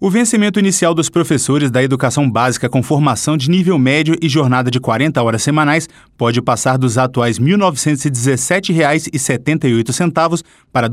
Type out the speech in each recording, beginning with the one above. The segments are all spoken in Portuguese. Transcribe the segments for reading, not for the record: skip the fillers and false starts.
O vencimento inicial dos professores da educação básica com formação de nível médio e jornada de 40 horas semanais pode passar dos atuais R$ 1.917,78 para R$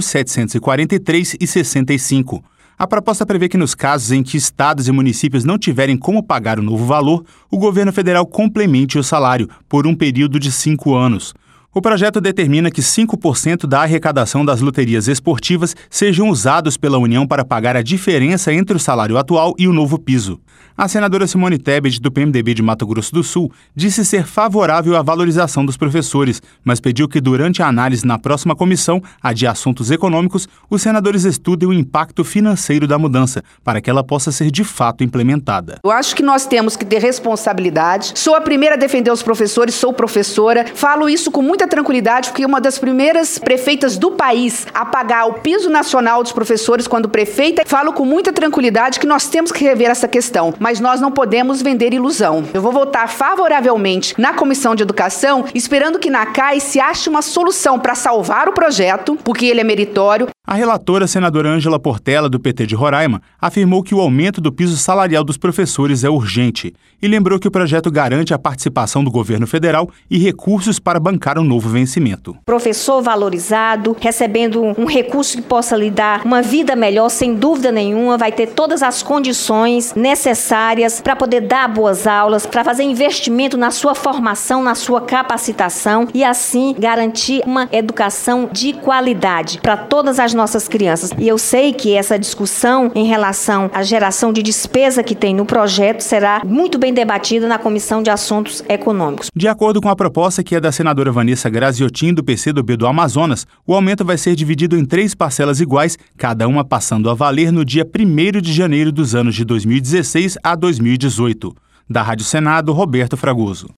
2.743,65. A proposta prevê que nos casos em que estados e municípios não tiverem como pagar o novo valor, o governo federal complemente o salário por um período de 5 anos. O projeto determina que 5% da arrecadação das loterias esportivas sejam usados pela União para pagar a diferença entre o salário atual e o novo piso. A senadora Simone Tebet, do PMDB de Mato Grosso do Sul, disse ser favorável à valorização dos professores, mas pediu que durante a análise na próxima comissão, a de assuntos econômicos, os senadores estudem o impacto financeiro da mudança, para que ela possa ser de fato implementada. Eu acho que nós temos que ter responsabilidade. Sou a primeira a defender os professores, sou professora, falo isso com muita tranquilidade, porque uma das primeiras prefeitas do país a pagar o piso nacional dos professores quando prefeita, falo com muita tranquilidade que nós temos que rever essa questão, mas nós não podemos vender ilusão. Eu vou votar favoravelmente na Comissão de Educação, esperando que na CAI se ache uma solução para salvar o projeto, porque ele é meritório. A relatora, senadora Ângela Portela, do PT de Roraima, afirmou que o aumento do piso salarial dos professores é urgente e lembrou que o projeto garante a participação do governo federal e recursos para bancar um novo vencimento. Professor valorizado, recebendo um recurso que possa lhe dar uma vida melhor, sem dúvida nenhuma, vai ter todas as condições necessárias para poder dar boas aulas, para fazer investimento na sua formação, na sua capacitação e assim garantir uma educação de qualidade para todas as nossas crianças. E eu sei que essa discussão em relação à geração de despesa que tem no projeto será muito bem debatida na Comissão de Assuntos Econômicos. De acordo com a proposta, que é da senadora Vanessa Graziotin, do PCdoB do Amazonas, o aumento vai ser dividido em 3 parcelas iguais, cada uma passando a valer no dia 1º de janeiro dos anos de 2016 a 2018. Da Rádio Senado, Roberto Fragoso.